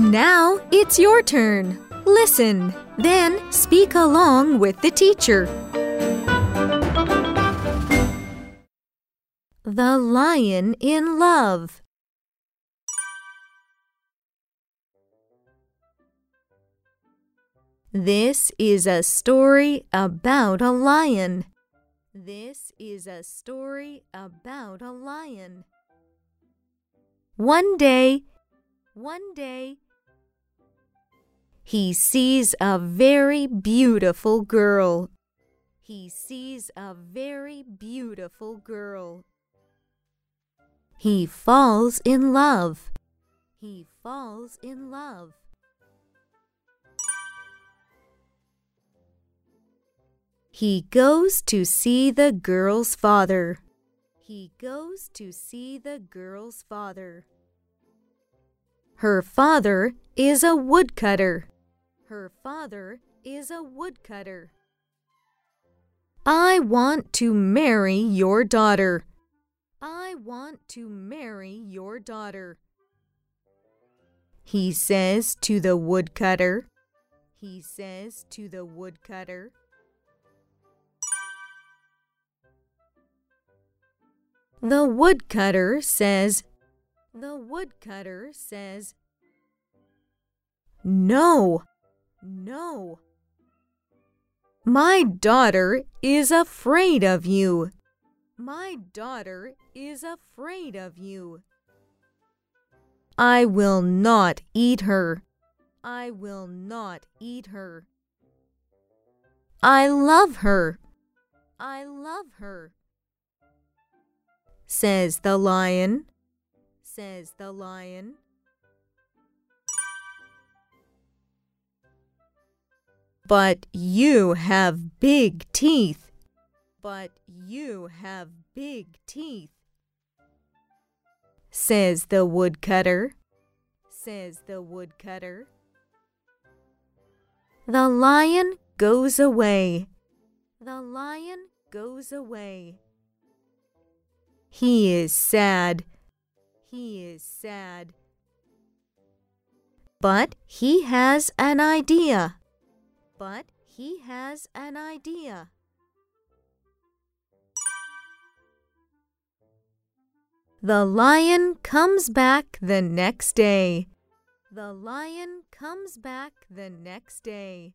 Now it's your turn. Listen, then speak along with the teacher. The Lion in Love. This is a story about a lion. This is a story about a lion. One day, he sees a very beautiful girl. He sees a very beautiful girl. He falls in love. He falls in love. He goes to see the girl's father. He goes to see the girl's father. Her father is a woodcutter. Her father is a woodcutter. I want to marry your daughter. I want to marry your daughter. He says to the woodcutter. He says to the woodcutter. The woodcutter says, No, no. My daughter is afraid of you. My daughter is afraid of you. I will not eat her. I will not eat her. I love her. I love her. Says the lion. Says the lion. But you have big teeth. But you have big teeth. Says the woodcutter. Says the woodcutter. The lion goes away. The lion goes away. He is sad. He is sad. But he has an idea. But he has an idea. The lion comes back the next day. The lion comes back the next day.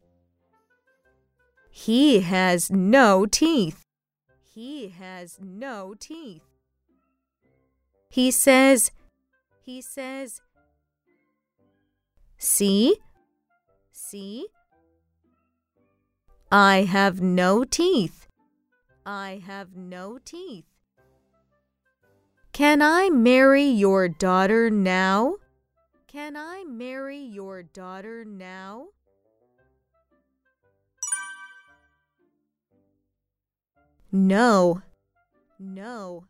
He has no teeth. He has no teeth. He says, See? See? I have no teeth. I have no teeth. Can I marry your daughter now? Can I marry your daughter now? No, no.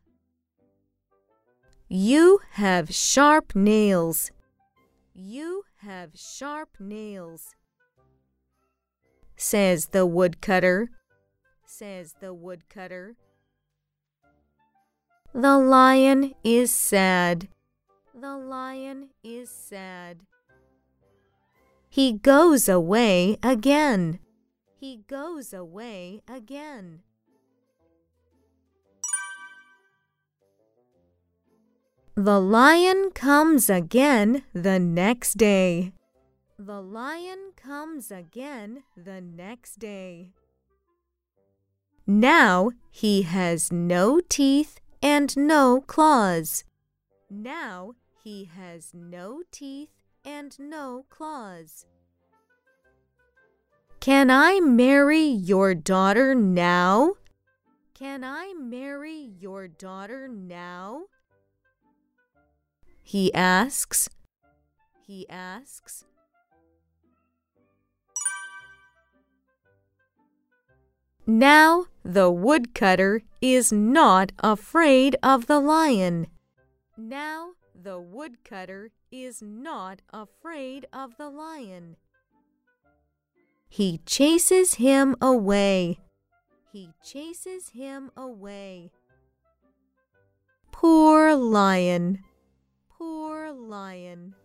You have sharp nails. You have sharp nails. Says the woodcutter. Says the woodcutter. The lion is sad. The lion is sad. He goes away again. He goes away again. The lion comes again the next day. The lion comes again the next day. Now he has no teeth and no claws. Now he has no teeth and no claws. Can I marry your daughter now? Can I marry your daughter now? He asks. He asks. Now the woodcutter is not afraid of the lion. Now the woodcutter is not afraid of the lion. He chases him away. He chases him away. Poor lion. Poor lion.